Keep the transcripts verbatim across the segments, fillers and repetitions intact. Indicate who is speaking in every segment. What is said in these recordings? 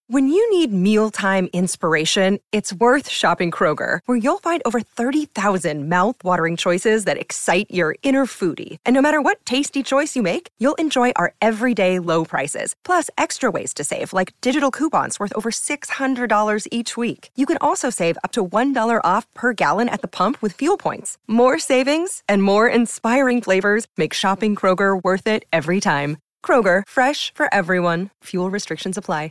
Speaker 1: When you need mealtime inspiration, it's worth shopping Kroger, where you'll find over thirty thousand mouth-watering choices that excite your inner foodie. And no matter what tasty choice you make, you'll enjoy our everyday low prices, plus extra ways to save, like digital coupons worth over six hundred dollars each week. You can also save up to one dollar off per gallon at the pump with fuel points. More savings and more inspiring flavors make shopping Kroger worth it every time. Kroger, fresh for everyone. Fuel restrictions apply.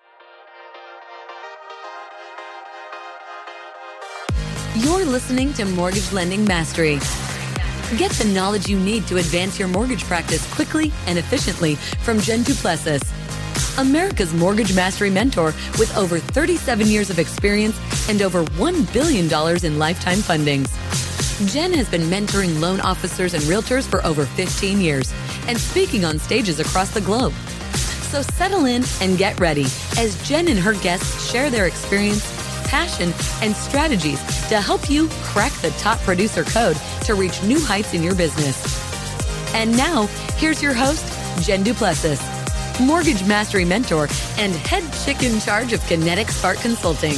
Speaker 2: You're listening to Mortgage Lending Mastery. Get the knowledge you need to advance your mortgage practice quickly and efficiently from Jen Duplessis, America's Mortgage Mastery mentor with over thirty-seven years of experience and over one billion dollars in lifetime fundings. Jen has been mentoring loan officers and realtors for over fifteen years and speaking on stages across the globe. So settle in and get ready as Jen and her guests share their experience, passion, and strategies to help you crack the top producer code to reach new heights in your business. And now, here's your host, Jen Duplessis, Mortgage Mastery Mentor and head chick in charge of Kinetic Spark Consulting.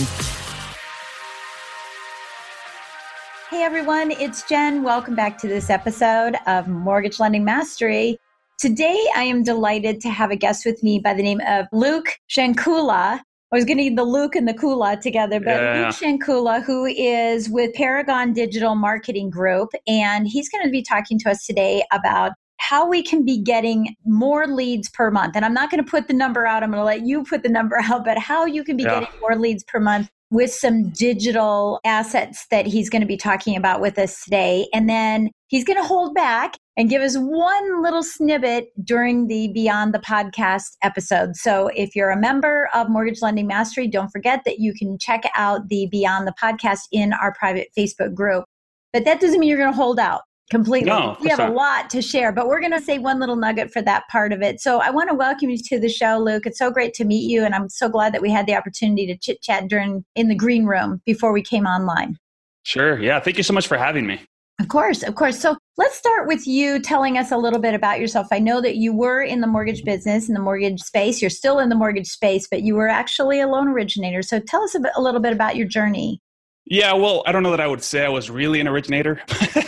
Speaker 3: Hey everyone, it's Jen. Welcome back to this episode of Mortgage Lending Mastery. Today, I am delighted to have a guest with me by the name of Luke Shankula. I was going to eat the Luke and the Kula together, but yeah. Luke Shankula, who is with Paragon Digital Marketing Group, and he's going to be talking to us today about how we can be getting more leads per month. And I'm not going to put the number out. I'm going to let you put the number out, but how you can be yeah. getting more leads per month with some digital assets that he's going to be talking about with us today. And then he's going to hold back and give us one little snippet during the Beyond the Podcast episode. So if you're a member of Mortgage Lending Mastery, don't forget that you can check out the Beyond the Podcast in our private Facebook group. But that doesn't mean you're going to hold out completely.
Speaker 4: No,
Speaker 3: we have
Speaker 4: not.
Speaker 3: a lot to share, but we're going to say one little nugget for that part of it. So I want to welcome you to the show, Luke. It's so great to meet you. And I'm so glad that we had the opportunity to chit chat during in the green room before we came online.
Speaker 4: Sure. Yeah. Thank you so much for having me.
Speaker 3: Of course. Of course. So let's start with you telling us a little bit about yourself. I know that you were in the mortgage business, in the mortgage space. You're still in the mortgage space, but you were actually a loan originator. So tell us a, bit, a little bit about your journey.
Speaker 4: Yeah, well, I don't know that I would say I was really an originator.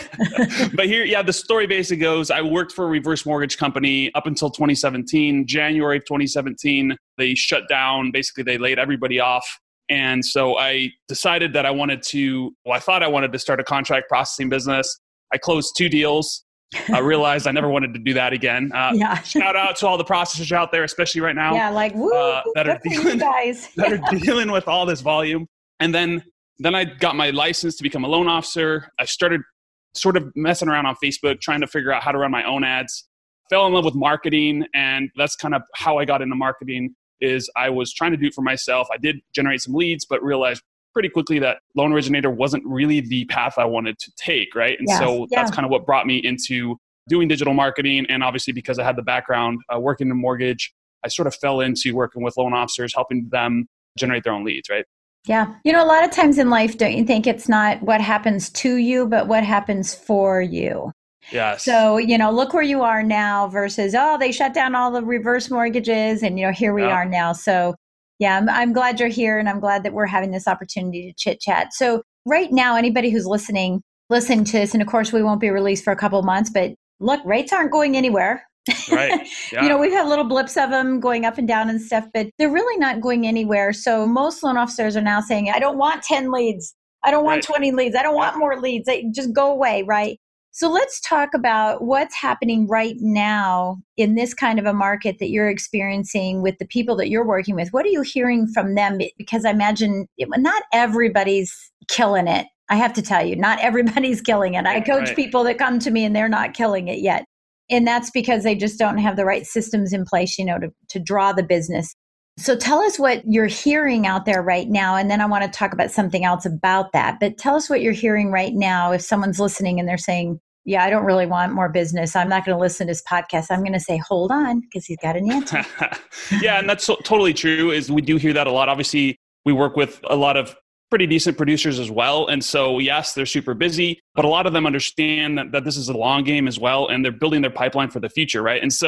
Speaker 4: But here, yeah, the story basically goes, I worked for a reverse mortgage company up until twenty seventeen. January of twenty seventeen, they shut down. Basically, they laid everybody off. And so I decided that I wanted to, well, I thought I wanted to start a contract processing business. I closed two deals. I realized I never wanted to do that again. Uh, yeah. Shout out to all the processors out there, especially right now.
Speaker 3: Yeah, like, woo,
Speaker 4: uh, that are dealing,
Speaker 3: guys.
Speaker 4: that are dealing with all this volume. And then Then I got my license to become a loan officer. I started sort of messing around on Facebook, trying to figure out how to run my own ads. Fell in love with marketing, and that's kind of how I got into marketing. Is I was trying to do it for myself. I did generate some leads, but realized pretty quickly that loan originator wasn't really the path I wanted to take, right? And
Speaker 3: yes,
Speaker 4: so
Speaker 3: yeah.
Speaker 4: that's kind of what brought me into doing digital marketing. And obviously, because I had the background uh, working in mortgage, I sort of fell into working with loan officers, helping them generate their own leads, right?
Speaker 3: Yeah. You know, a lot of times in life, don't you think it's not what happens to you, but what happens for you?
Speaker 4: Yes.
Speaker 3: So, you know, look where you are now versus, oh, they shut down all the reverse mortgages and, you know, here we
Speaker 4: yeah.
Speaker 3: are now. So, yeah, I'm, I'm glad you're here and I'm glad that we're having this opportunity to chit chat. So right now, anybody who's listening, listening to this, and of course, we won't be released for a couple of months, but look, rates aren't going anywhere.
Speaker 4: Right. Yeah.
Speaker 3: You know, we've had little blips of them going up and down and stuff, but they're really not going anywhere. So most loan officers are now saying, I don't want ten leads. I don't want
Speaker 4: right.
Speaker 3: twenty leads. I don't want more leads. They just go away. Right. So let's talk about what's happening right now in this kind of a market that you're experiencing with the people that you're working with. What are you hearing from them? Because I imagine it, not everybody's killing it. I have to tell you, not everybody's killing it. I coach
Speaker 4: right.
Speaker 3: people that come to me and they're not killing it yet. And that's because they just don't have the right systems in place, you know, to, to draw the business. So tell us what you're hearing out there right now. And then I want to talk about something else about that. But tell us what you're hearing right now. If someone's listening and they're saying, yeah, I don't really want more business. I'm not going to listen to this podcast. I'm going to say, hold on, because he's got an answer.
Speaker 4: Yeah, and that's so, totally true. Is we do hear that a lot. Obviously, we work with a lot of pretty decent producers as well. And so, yes, they're super busy, but a lot of them understand that, that this is a long game as well. And they're building their pipeline for the future, right? And so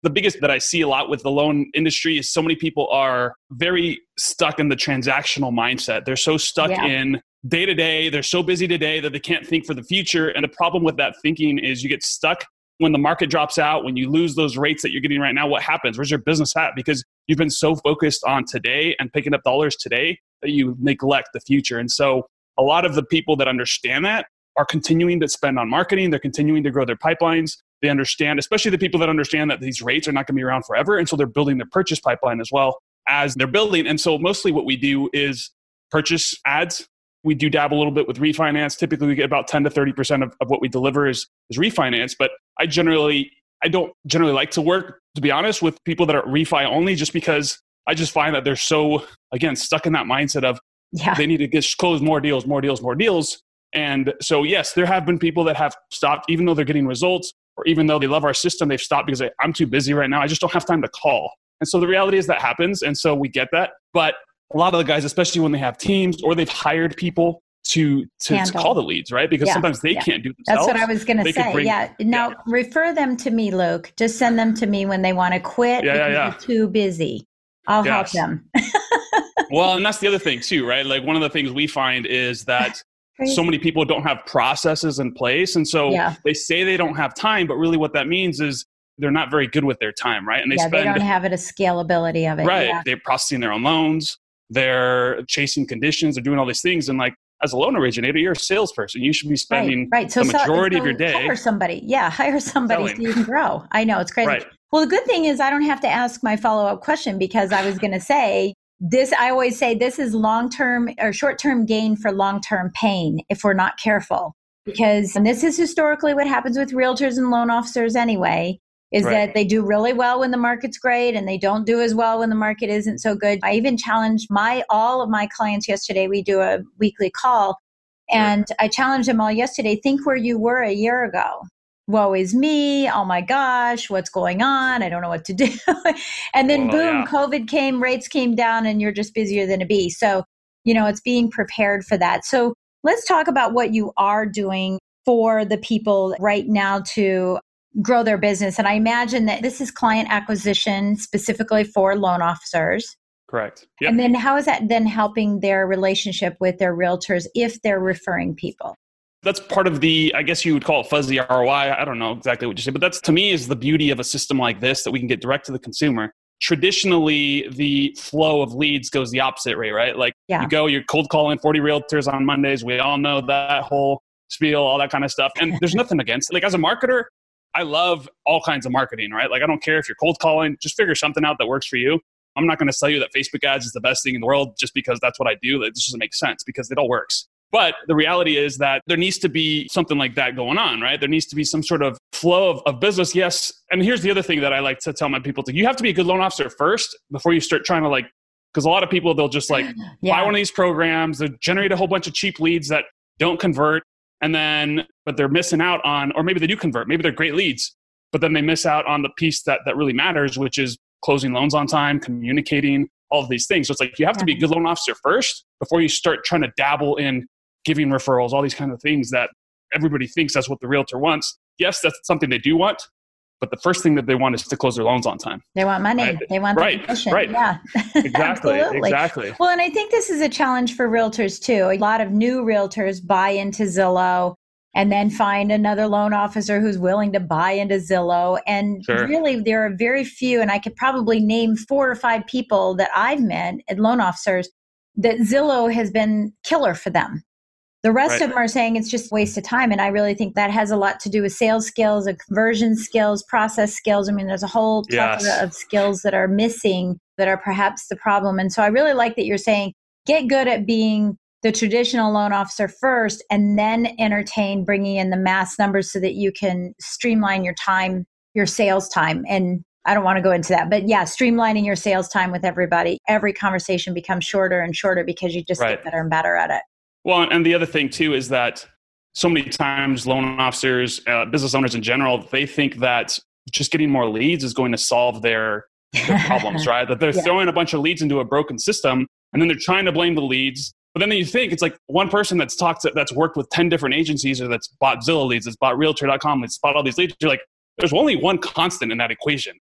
Speaker 4: the biggest that I see a lot with the loan industry is so many people are very stuck in the transactional mindset. They're so stuck
Speaker 3: Yeah.
Speaker 4: in day to day. They're so busy today that they can't think for the future. And the problem with that thinking is you get stuck when the market drops out, when you lose those rates that you're getting right now. What happens? Where's your business at? Because you've been so focused on today and picking up dollars today that you neglect the future. And so a lot of the people that understand that are continuing to spend on marketing. They're continuing to grow their pipelines. They understand, especially the people that understand that these rates are not going to be around forever. And so they're building their purchase pipeline as well as they're building. And so mostly what we do is purchase ads. We do dabble a little bit with refinance. Typically we get about ten to thirty percent of, of what we deliver is, is refinance. But I generally, I don't generally like to work, to be honest, with people that are refi only, just because I just find that they're so, again, stuck in that mindset of
Speaker 3: Yeah.
Speaker 4: they need to get close more deals, more deals, more deals. And so, yes, there have been people that have stopped, even though they're getting results, or even though they love our system, they've stopped because they, I'm too busy right now. I just don't have time to call. And so the reality is that happens. And so we get that. But a lot of the guys, especially when they have teams or they've hired people to to, to call the leads, right? Because
Speaker 3: Yeah.
Speaker 4: sometimes they
Speaker 3: Yeah.
Speaker 4: can't do it themselves.
Speaker 3: That's what I was going to
Speaker 4: They could
Speaker 3: say.
Speaker 4: bring-
Speaker 3: yeah. Now
Speaker 4: yeah.
Speaker 3: refer them to me, Luke. Just send them to me when they want to quit
Speaker 4: Yeah, yeah,
Speaker 3: because
Speaker 4: yeah.
Speaker 3: they're too busy. I'll
Speaker 4: Yes.
Speaker 3: help them.
Speaker 4: Well, and that's the other thing too, right? Like one of the things we find is that so many people don't have processes in place. And so
Speaker 3: Yeah.
Speaker 4: they say they don't have time, but really what that means is they're not very good with their time, right? And they
Speaker 3: yeah,
Speaker 4: spend,
Speaker 3: they don't have it a scalability of it.
Speaker 4: right.
Speaker 3: Yeah.
Speaker 4: They're processing their own loans. They're chasing conditions. They're doing all these things. And like, as a loan originator, you're a salesperson. You should be spending
Speaker 3: right, right. So,
Speaker 4: the
Speaker 3: so-
Speaker 4: majority
Speaker 3: so
Speaker 4: of your day.
Speaker 3: hire somebody. Yeah, hire somebody
Speaker 4: Selling.
Speaker 3: so you can grow. I know, it's crazy.
Speaker 4: Right.
Speaker 3: Well, the good thing is I don't have to ask my follow-up question because I was going to say this. I always say this is long-term or short-term gain for long-term pain if we're not careful. Because, and this is historically what happens with realtors and loan officers anyway, is
Speaker 4: Right.
Speaker 3: that they do really well when the market's great and they don't do as well when the market isn't so good. I even challenged my all of my clients yesterday. We do a weekly call. And I challenged them all yesterday, think where you were a year ago. Woe is me. Oh my gosh, what's going on? I don't know what to do. And then
Speaker 4: Well,
Speaker 3: boom,
Speaker 4: yeah.
Speaker 3: COVID came, rates came down, and you're just busier than a bee. So, you know, it's being prepared for that. So let's talk about what you are doing for the people right now to grow their business. And I imagine that this is client acquisition specifically for loan officers.
Speaker 4: Correct. Yep.
Speaker 3: And then how is that then helping their relationship with their realtors if they're referring people?
Speaker 4: That's part of the, I guess you would call it fuzzy R O I. I don't know exactly what you say, but that's to me is the beauty of a system like this that we can get direct to the consumer. Traditionally, the flow of leads goes the opposite way, right? Like
Speaker 3: Yeah.
Speaker 4: you go, you're cold calling forty realtors on Mondays. We all know that whole spiel, all that kind of stuff. And there's nothing against it. Like as a marketer, I love all kinds of marketing, right? Like I don't care if you're cold calling, just figure something out that works for you. I'm not going to sell you that Facebook ads is the best thing in the world just because that's what I do. That just doesn't make sense because it all works. But the reality is that there needs to be something like that going on, right? There needs to be some sort of flow of, of business. Yes. And here's the other thing that I like to tell my people to, you have to be a good loan officer first before you start trying to like, because a lot of people, they'll just like
Speaker 3: Yeah.
Speaker 4: buy one of these programs, they generate a whole bunch of cheap leads that don't convert. And then, but they're missing out on, or maybe they do convert, maybe they're great leads, but then they miss out on the piece that, that really matters, which is closing loans on time, communicating, all of these things. So it's like, you have to be a good loan officer first before you start trying to dabble in giving referrals, all these kind of things that everybody thinks that's what the realtor wants. Yes, that's something they do want, but the first thing that they want is to close their loans on time.
Speaker 3: They want money.
Speaker 4: Right.
Speaker 3: They want
Speaker 4: Right.
Speaker 3: the commission.
Speaker 4: Right.
Speaker 3: Yeah.
Speaker 4: Exactly.
Speaker 3: Absolutely.
Speaker 4: Exactly.
Speaker 3: Well, and I think this is a challenge for realtors too. A lot of new realtors buy into Zillow and then find another loan officer who's willing to buy into Zillow. And
Speaker 4: Sure.
Speaker 3: really, there are very few, and I could probably name four or five people that I've met at loan officers that Zillow has been killer for them. The rest
Speaker 4: Right.
Speaker 3: of them are saying it's just a waste of time. And I really think that has a lot to do with sales skills, and conversion skills, process skills. I mean, there's a whole plethora
Speaker 4: Yes.
Speaker 3: of skills that are missing that are perhaps the problem. And so I really like that you're saying, get good at being the traditional loan officer first, and then entertain bringing in the mass numbers so that you can streamline your time, your sales time. And I don't want to go into that, but yeah, streamlining your sales time with everybody. Every conversation becomes shorter and shorter because you just
Speaker 4: Right.
Speaker 3: get better and better at it.
Speaker 4: Well, and the other thing too is that so many times loan officers, uh, business owners in general, they think that just getting more leads is going to solve their, their problems, right? That they're
Speaker 3: Yeah.
Speaker 4: throwing a bunch of leads into a broken system and then they're trying to blame the leads. But then you think it's like one person that's talked, to, that's worked with ten different agencies or that's bought Zillow leads, that's bought Realtor dot com, that's bought all these leads. You're like, there's only one constant in that equation.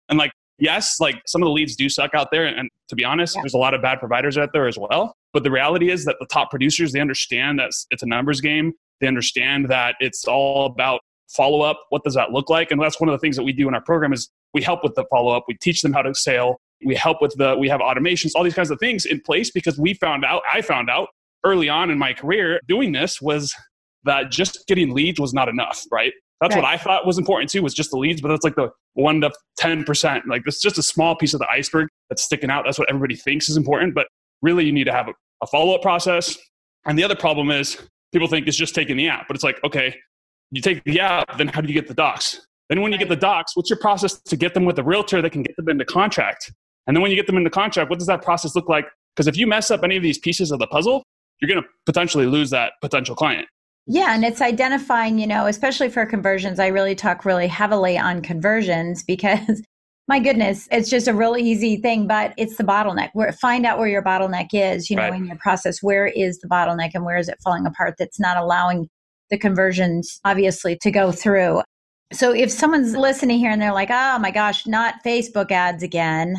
Speaker 4: And like, yes, like some of the leads do suck out there. And, and to be honest, yeah. there's a lot of bad providers out there as well. But the reality is that the top producers, they understand that it's a numbers game. They understand that it's all about follow-up. What does that look like? And that's one of the things that we do in our program is we help with the follow-up. We teach them how to sell. We help with the, we have automations, all these kinds of things in place because we found out, I found out early on in my career doing this was that just getting leads was not enough, right? That's right. What I thought was important too, was just the leads, but that's like the one to ten percent. Like it's just a small piece of the iceberg that's sticking out. That's what everybody thinks is important, but really you need to have a, a follow-up process. And the other problem is people think it's just taking the app, but it's like, okay, you take the app, then how do you get the docs? Then when you get the docs, what's your process to get them with a realtor that can get them into contract? And then when you get them into contract, what does that process look like? Because if you mess up any of these pieces of the puzzle, you're going to potentially lose that potential client.
Speaker 3: Yeah. And it's identifying, you know, especially for conversions, I really talk really heavily on conversions because my goodness, it's just a real easy thing, but it's the bottleneck. Where find out where your bottleneck is, you know, right. in your process, where is the bottleneck and where is it falling apart that's not allowing the conversions obviously to go through. So if someone's listening here and they're like, oh my gosh, not Facebook ads again.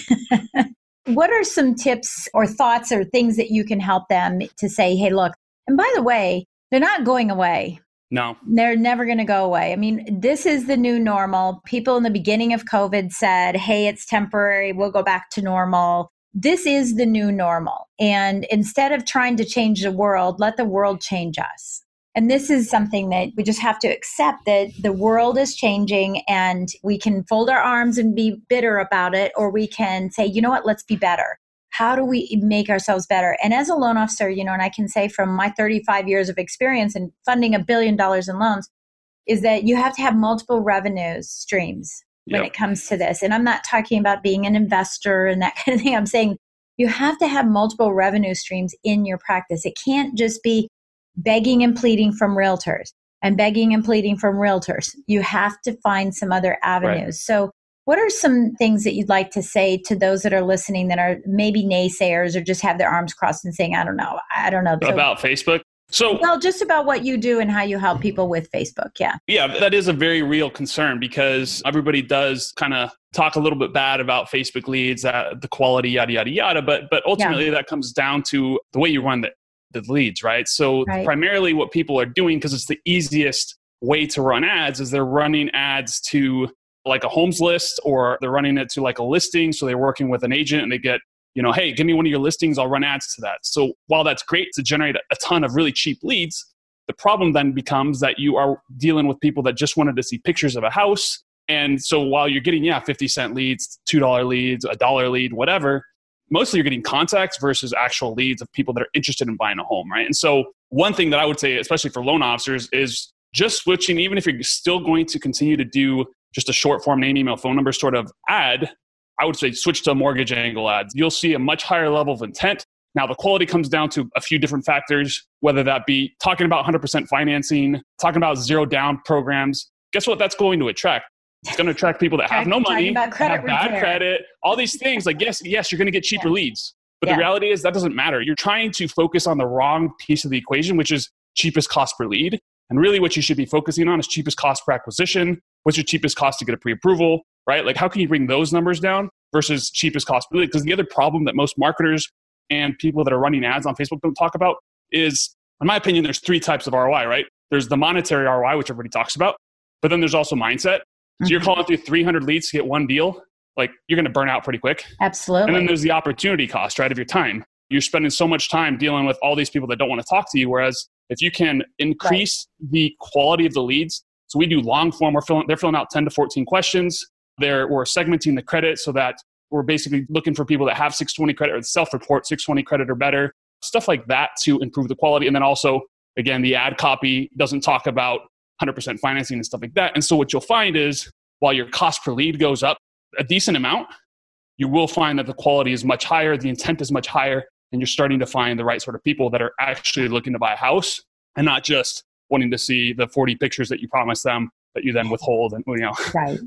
Speaker 3: What are some tips or thoughts or things that you can help them to say, hey, look, and by the way, they're not going away.
Speaker 4: No.
Speaker 3: They're never going to go away. I mean, this is the new normal. People in the beginning of COVID said, hey, it's temporary. We'll go back to normal. This is the new normal. And instead of trying to change the world, let the world change us. And this is something that we just have to accept that the world is changing and we can fold our arms and be bitter about it, or we can say, you know what, let's be better. How do we make ourselves better? And as a loan officer, you know, and I can say from my thirty-five years of experience in funding a billion dollars in loans, is that you have to have multiple revenue streams when yep. it comes to this. And I'm not talking about being an investor and that kind of thing. I'm saying you have to have multiple revenue streams in your practice. It can't just be begging and pleading from realtors and begging and pleading from realtors. You have to find some other avenues. Right. So what are some things that you'd like to say to those that are listening that are maybe naysayers or just have their arms crossed and saying, I don't know, I don't know. So,
Speaker 4: about Facebook? So,
Speaker 3: well, just about what you do and how you help people with Facebook. Yeah.
Speaker 4: Yeah, that is a very real concern because everybody does kind of talk a little bit bad about Facebook leads, uh, the quality, yada, yada, yada. But, but ultimately yeah. that comes down to the way you run the, the leads, right? So right. primarily what people are doing, because it's the easiest way to run ads, is they're running ads to like a homes list, or they're running it to like a listing. So they're working with an agent and they get, you know, hey, give me one of your listings, I'll run ads to that. So while that's great to generate a ton of really cheap leads, the problem then becomes that you are dealing with people that just wanted to see pictures of a house. And so while you're getting, yeah, fifty cent leads, two dollar leads, a dollar lead, whatever, mostly you're getting contacts versus actual leads of people that are interested in buying a home, right? And so one thing that I would say, especially for loan officers, is just switching, even if you're still going to continue to do just a short form name, email, phone number sort of ad, I would say switch to mortgage angle ads. You'll see a much higher level of intent. Now, the quality comes down to a few different factors, whether that be talking about one hundred percent financing, talking about zero down programs. Guess what that's going to attract? It's going to attract people that have no money, have bad credit, all these things. Like, yes, yes, you're going to get cheaper yeah. leads. But yeah. the reality is that doesn't matter. You're trying to focus on the wrong piece of the equation, which is cheapest cost per lead. And really what you should be focusing on is cheapest cost per acquisition. What's your cheapest cost to get a pre-approval, right? Like, how can you bring those numbers down versus cheapest cost per lead? Because the other problem that most marketers and people that are running ads on Facebook don't talk about is, in my opinion, there's three types of R O I, right? There's the monetary R O I, which everybody talks about, but then there's also mindset. So you're calling through three hundred leads to get one deal, like you're going to burn out pretty quick.
Speaker 3: Absolutely.
Speaker 4: And then there's the opportunity cost, right, of your time. You're spending so much time dealing with all these people that don't want to talk to you. Whereas if you can increase right. the quality of the leads, so we do long form, we're filling, they're filling out ten to fourteen questions. They're, we're segmenting the credit so that we're basically looking for people that have six twenty credit or self-report six twenty credit or better, stuff like that to improve the quality. And then also, again, the ad copy doesn't talk about one hundred percent financing and stuff like that. And so what you'll find is while your cost per lead goes up a decent amount, you will find that the quality is much higher, the intent is much higher, and you're starting to find the right sort of people that are actually looking to buy a house and not just wanting to see the forty pictures that you promised them that you then withhold. And you know,
Speaker 3: right.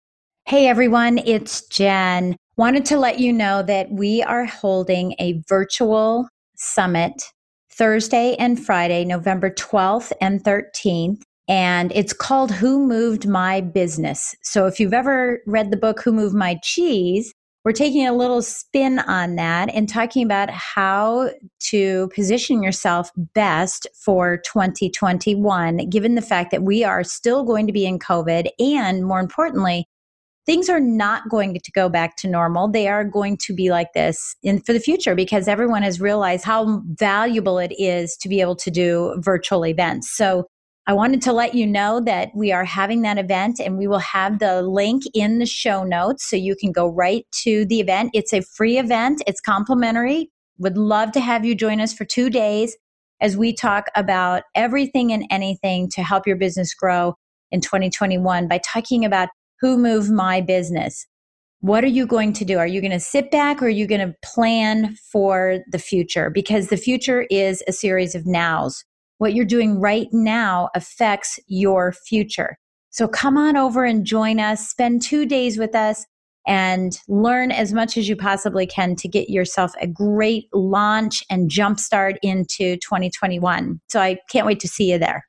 Speaker 3: Hey everyone, it's Jen. Wanted to let you know that we are holding a virtual summit Thursday and Friday, November twelfth and thirteenth. And it's called Who Moved My Business. So if you've ever read the book, Who Moved My Cheese, we're taking a little spin on that and talking about how to position yourself best for twenty twenty-one, given the fact that we are still going to be in COVID. And more importantly, things are not going to go back to normal. They are going to be like this in for the future because everyone has realized how valuable it is to be able to do virtual events. So I wanted to let you know that we are having that event and we will have the link in the show notes so you can go right to the event. It's a free event. It's complimentary. Would love to have you join us for two days as we talk about everything and anything to help your business grow in twenty twenty-one by talking about who moved my business. What are you going to do? Are you going to sit back or are you going to plan for the future? Because the future is a series of nows. What you're doing right now affects your future. So come on over and join us. Spend two days with us and learn as much as you possibly can to get yourself a great launch and jumpstart into twenty twenty-one. So I can't wait to see you there.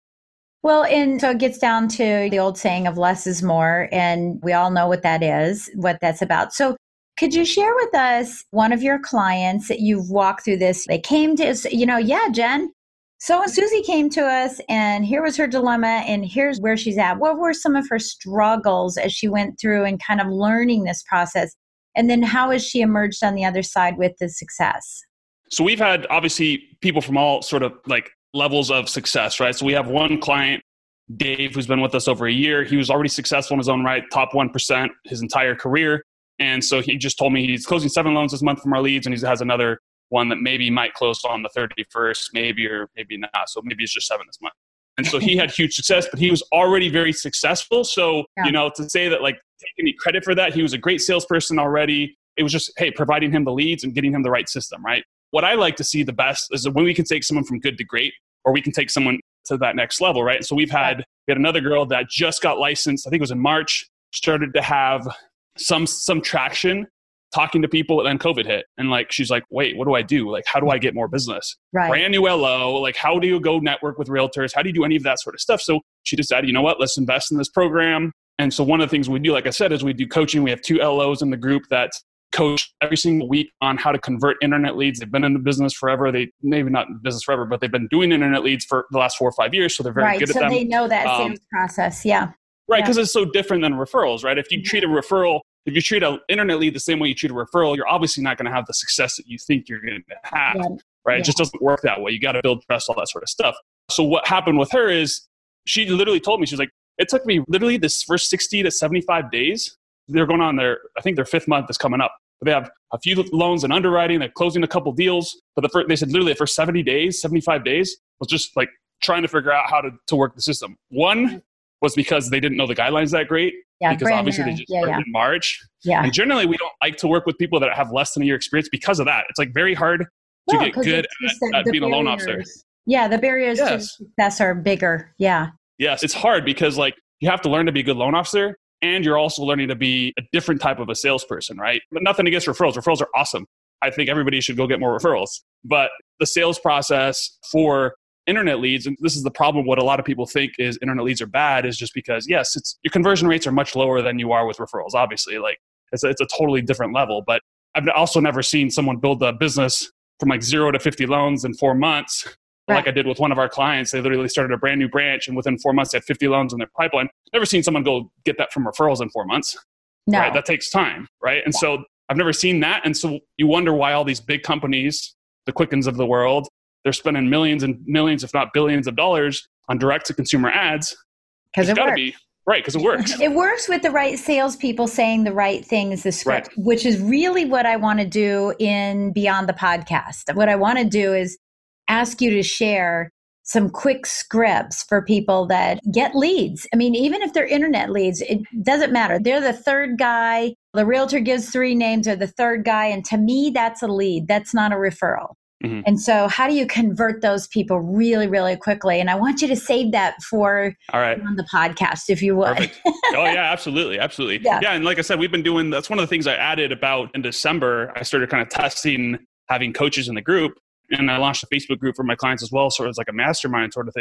Speaker 3: Well, and so it gets down to the old saying of less is more, and we all know what that is, what that's about. So could you share with us one of your clients that you've walked through this? They came to us, you know, yeah, Jen, so Susie came to us and here was her dilemma and here's where she's at. What were some of her struggles as she went through and kind of learning this process? And then how has she emerged on the other side with the success?
Speaker 4: So we've had obviously people from all sort of like levels of success, right? So we have one client, Dave, who's been with us over a year. He was already successful in his own right, top one percent his entire career. And so he just told me he's closing seven loans this month from our leads and he has another one that maybe might close on the thirty-first, maybe, or maybe not. So maybe it's just seven this month. And so he had huge success, but he was already very successful. So, yeah. you know, to say that, like, take any credit for that, he was a great salesperson already. It was just, hey, providing him the leads and getting him the right system, right? What I like to see the best is when we can take someone from good to great, or we can take someone to that next level, right? And so we've had, we had another girl that just got licensed, I think it was in March, started to have some some traction talking to people, and then COVID hit. And like, she's like, wait, what do I do? Like, how do I get more business?
Speaker 3: Right.
Speaker 4: Brand new L O, like, how do you go network with realtors? How do you do any of that sort of stuff? So she decided, you know what, let's invest in this program. And so one of the things we do, like I said, is we do coaching. We have two L Os in the group that coach every single week on how to convert internet leads. They've been in the business forever. They maybe not in business forever, but they've been doing internet leads for the last four or five years. So they're very
Speaker 3: right.
Speaker 4: good
Speaker 3: so
Speaker 4: at them.
Speaker 3: So they know that
Speaker 4: um,
Speaker 3: sales process. Yeah.
Speaker 4: Right. Because
Speaker 3: yeah.
Speaker 4: it's so different than referrals, right? If you treat a referral, if you treat an internet lead the same way you treat a referral, you're obviously not going to have the success that you think you're going to have,
Speaker 3: yeah.
Speaker 4: right?
Speaker 3: Yeah.
Speaker 4: It just doesn't work that way. You got to build trust, all that sort of stuff. So what happened with her is she literally told me, she's like, it took me literally this first sixty to seventy-five days. They're going on their, I think their fifth month is coming up. But they have a few loans in underwriting. They're closing a couple deals. But the first, they said literally the first seventy days, seventy-five days was just like trying to figure out how to, to work the system. One was because they didn't know the guidelines that great.
Speaker 3: Yeah,
Speaker 4: because obviously new. they just
Speaker 3: yeah,
Speaker 4: started
Speaker 3: yeah.
Speaker 4: in March.
Speaker 3: Yeah.
Speaker 4: And generally we don't like to work with people that have less than a year experience because of that. It's like very hard to
Speaker 3: no,
Speaker 4: get good at, at being barriers. a loan officer.
Speaker 3: Yeah, the barriers
Speaker 4: yes.
Speaker 3: to success are bigger. Yeah.
Speaker 4: Yes, it's hard because like you have to learn to be a good loan officer and you're also learning to be a different type of a salesperson, right? But nothing against referrals. Referrals are awesome. I think everybody should go get more referrals. But the sales process for internet leads, and this is the problem, what a lot of people think is internet leads are bad, is just because, yes, it's your conversion rates are much lower than you are with referrals, obviously. Like it's a, it's a totally different level. But I've also never seen someone build a business from like zero to fifty loans in four months. Right. Like I did with one of our clients. They literally started a brand new branch and within four months they had fifty loans in their pipeline. Never seen someone go get that from referrals in four months.
Speaker 3: No.
Speaker 4: Right? That takes time, right? And yeah. so I've never seen that. And so you wonder why all these big companies, the Quickens of the world, they're spending millions and millions, if not billions of dollars on direct to consumer ads.
Speaker 3: Because it
Speaker 4: gotta
Speaker 3: works.
Speaker 4: Be, right, because it works.
Speaker 3: It works with the right salespeople saying the right things, the script, right. which is really what I want to do in Beyond the Podcast. What I want to do is ask you to share some quick scripts for people that get leads. I mean, even if they're internet leads, it doesn't matter. They're the third guy. The realtor gives three names, or the third guy. And to me, that's a lead. That's not a referral. Mm-hmm. And so how do you convert those people really, really quickly? And I want you to save that for
Speaker 4: All right.
Speaker 3: on the podcast, if you would.
Speaker 4: Perfect. Oh, yeah, absolutely. Absolutely. Yeah. yeah. And like I said, we've been doing, that's one of the things I added about in December. I started kind of testing having coaches in the group. And I launched a Facebook group for my clients as well. So it's like a mastermind sort of thing.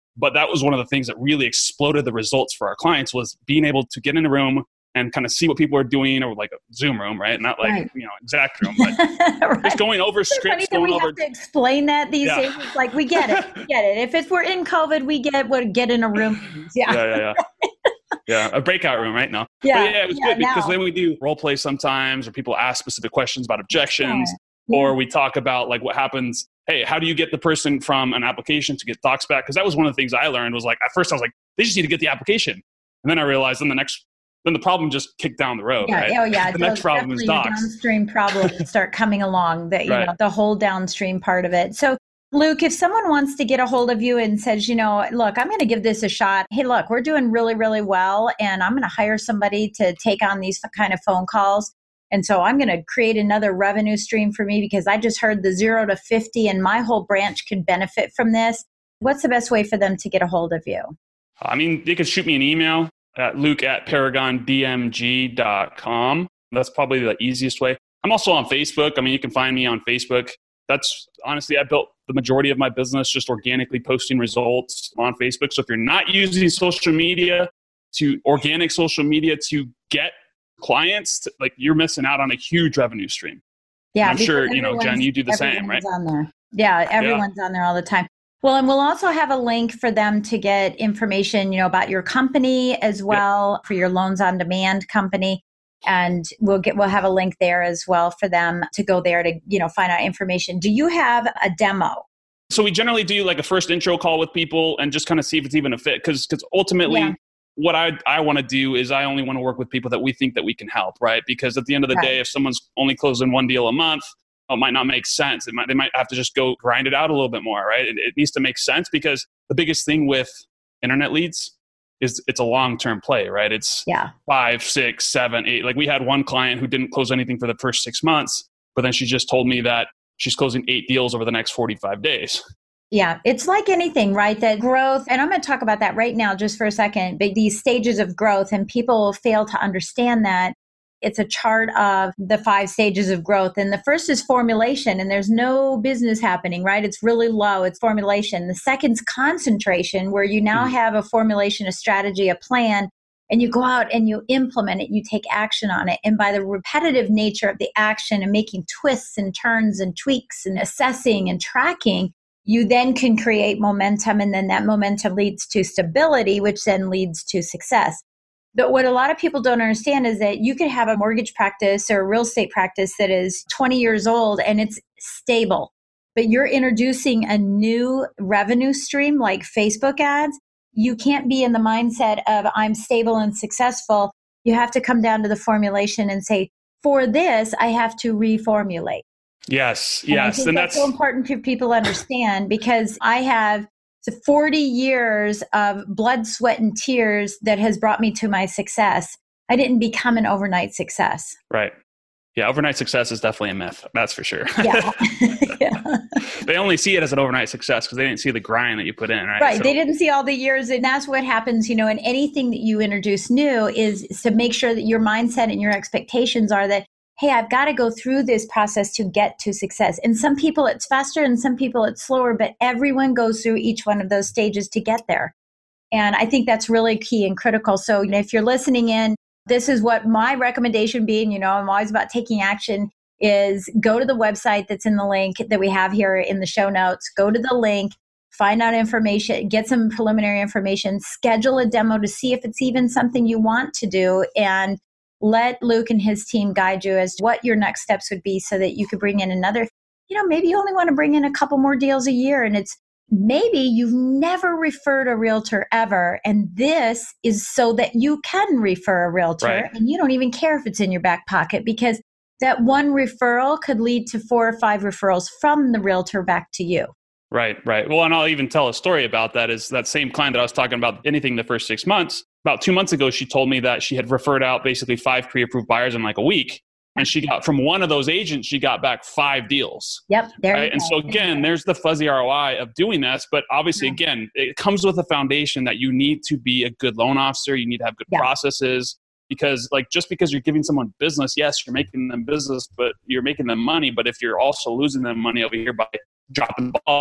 Speaker 4: But that was one of the things that really exploded the results for our clients, was being able to get in a room and kind of see what people are doing, or like a Zoom room, right? Not like, right. you know, exact room, but right. just going over it's scripts,
Speaker 3: going
Speaker 4: we
Speaker 3: over.
Speaker 4: Have
Speaker 3: to explain that these yeah. days. It's like, we get it, we get it. If it's we're in COVID, we get what get in a room.
Speaker 4: Yeah, yeah, yeah. yeah. yeah. A breakout room, right? No.
Speaker 3: Yeah,
Speaker 4: but yeah, it was yeah, good because now. Then we do role play sometimes, or people ask specific questions about objections, yeah. or we talk about like what happens. Hey, how do you get the person from an application to get docs back? Because that was one of the things I learned was like, at first I was like, they just need to get the application. And then I realized then the next, then the problem just kicked down the road.
Speaker 3: Yeah,
Speaker 4: right?
Speaker 3: Oh yeah.
Speaker 4: the next problem is docs.
Speaker 3: Downstream problems start coming along, that, you right. know, the whole downstream part of it. So Luke, if someone wants to get a hold of you and says, you know, look, I'm going to give this a shot. Hey, look, we're doing really, really well. And I'm going to hire somebody to take on these kind of phone calls. And so I'm going to create another revenue stream for me because I just heard the zero to fifty and my whole branch could benefit from this. What's the best way for them to get a hold of you?
Speaker 4: I mean, they could shoot me an email at luke at paragon d m g dot com. That's probably the easiest way. I'm also on Facebook. I mean, you can find me on Facebook. That's honestly, I built the majority of my business just organically posting results on Facebook. So if you're not using social media to organic social media to get clients, to, like you're missing out on a huge revenue stream.
Speaker 3: Yeah,
Speaker 4: and I'm sure, you know, Jen, you do the same, right?
Speaker 3: On there. Yeah, everyone's yeah. on there all the time. Well, and we'll also have a link for them to get information, you know, about your company as well, yep. for your Loans on Demand company. And we'll get, we'll have a link there as well for them to go there to, you know, find out information. Do you have a demo?
Speaker 4: So we generally do like a first intro call with people and just kind of see if it's even a fit. Cause, cause ultimately yeah. what I, I want to do is I only want to work with people that we think that we can help, right? Because at the end of the right. day, if someone's only closing one deal a month, it might not make sense. It might, they might have to just go grind it out a little bit more, right? It, it needs to make sense because the biggest thing with internet leads is it's a long-term play, right? It's
Speaker 3: yeah.
Speaker 4: five, six, seven, eight. Like we had one client who didn't close anything for the first six months, but then she just told me that she's closing eight deals over the next forty-five days.
Speaker 3: Yeah, it's like anything, right? That growth, and I'm going to talk about that right now just for a second, but these stages of growth, and people fail to understand that. It's a chart of the five stages of growth. And the first is formulation, and there's no business happening, right? It's really low. It's formulation. The second's concentration, where you now have a formulation, a strategy, a plan, and you go out and you implement it, you take action on it. And by the repetitive nature of the action and making twists and turns and tweaks and assessing and tracking, you then can create momentum. And then that momentum leads to stability, which then leads to success. But what a lot of people don't understand is that you could have a mortgage practice or a real estate practice that is twenty years old and it's stable, but you're introducing a new revenue stream like Facebook ads. You can't be in the mindset of I'm stable and successful. You have to come down to the formulation and say, for this, I have to reformulate.
Speaker 4: Yes,
Speaker 3: and
Speaker 4: yes.
Speaker 3: I think
Speaker 4: and
Speaker 3: that's
Speaker 4: that's
Speaker 3: so important for people to understand, because I have forty years of blood, sweat, and tears that has brought me to my success. I didn't become an overnight success.
Speaker 4: Right. Yeah, overnight success is definitely a myth. That's for sure.
Speaker 3: Yeah. yeah.
Speaker 4: They only see it as an overnight success because they didn't see the grind that you put in, right?
Speaker 3: Right.
Speaker 4: So,
Speaker 3: they didn't see all the years. And that's what happens, you know, in anything that you introduce new is to make sure that your mindset and your expectations are that, hey, I've got to go through this process to get to success. And some people it's faster and some people it's slower, but everyone goes through each one of those stages to get there. And I think that's really key and critical. So, you know, if you're listening in, this is what my recommendation being, you know, I'm always about taking action, is go to the website that's in the link that we have here in the show notes. Go to the link, find out information, get some preliminary information, schedule a demo to see if it's even something you want to do, and let Luke and his team guide you as to what your next steps would be so that you could bring in another, you know, maybe you only want to bring in a couple more deals a year. And it's maybe you've never referred a realtor ever. And this is so that you can refer a realtor, right. And you don't even care if it's in your back pocket, because that one referral could lead to four or five referrals from the realtor back to you.
Speaker 4: Right, right. Well, and I'll even tell a story about that. Is that same client that I was talking about, anything the first six months, about two months ago, she told me that she had referred out basically five pre-approved buyers in like a week. And she got, from one of those agents, she got back five deals.
Speaker 3: Yep. There
Speaker 4: right? And so again, there's the fuzzy R O I of doing this. But obviously, yeah. again, it comes with a foundation that you need to be a good loan officer. You need to have good yeah. processes. Because like, just because you're giving someone business, yes, you're making them business, but you're making them money. But if you're also losing them money over here by dropping the ball,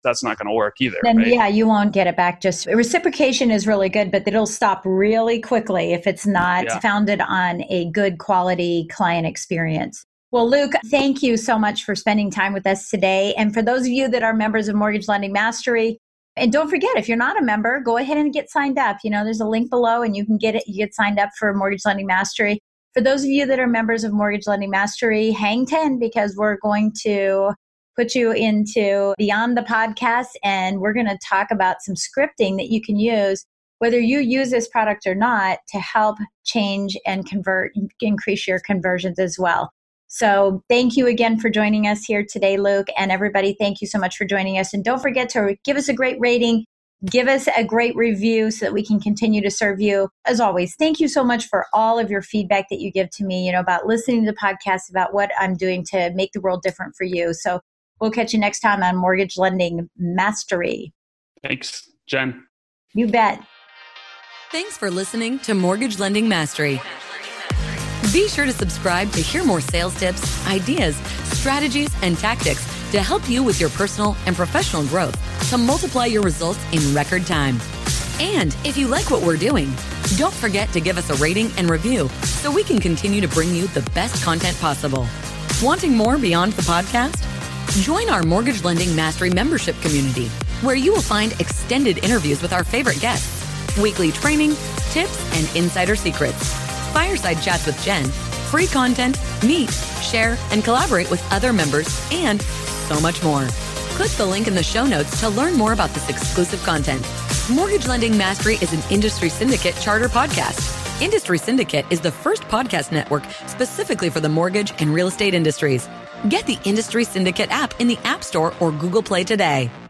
Speaker 4: that's not going to work either.
Speaker 3: Then,
Speaker 4: right?
Speaker 3: yeah, you won't get it back. Just reciprocation is really good, but it'll stop really quickly if it's not
Speaker 4: Yeah.
Speaker 3: founded on a good quality client experience. Well, Luke, thank you so much for spending time with us today. And for those of you that are members of Mortgage Lending Mastery, and don't forget, if you're not a member, go ahead and get signed up. You know, there's a link below and you can get it. You get signed up for Mortgage Lending Mastery. For those of you that are members of Mortgage Lending Mastery, hang ten because we're going to put you into Beyond the Podcast and we're going to talk about some scripting that you can use, whether you use this product or not, to help change and convert, increase your conversions as well. So thank you again for joining us here today, Luke. And everybody, thank you so much for joining us. And don't forget to give us a great rating, give us a great review so that we can continue to serve you. As always, thank you so much for all of your feedback that you give to me, you know, about listening to the podcast, about what I'm doing to make the world different for you. So we'll catch you next time on Mortgage Lending Mastery.
Speaker 4: Thanks, Jen.
Speaker 3: You bet.
Speaker 2: Thanks for listening to Mortgage Lending Mastery. Be sure to subscribe to hear more sales tips, ideas, strategies, and tactics to help you with your personal and professional growth to multiply your results in record time. And if you like what we're doing, don't forget to give us a rating and review so we can continue to bring you the best content possible. Wanting more beyond the podcast? Join our Mortgage Lending Mastery membership community, where you will find extended interviews with our favorite guests, weekly training, tips, and insider secrets, fireside chats with Jen, free content, meet, share, and collaborate with other members, and so much more. Click the link in the show notes to learn more about this exclusive content. Mortgage Lending Mastery is an Industry Syndicate charter podcast. Industry Syndicate is the first podcast network specifically for the mortgage and real estate industries. Get the Industry Syndicate app in the App Store or Google Play today.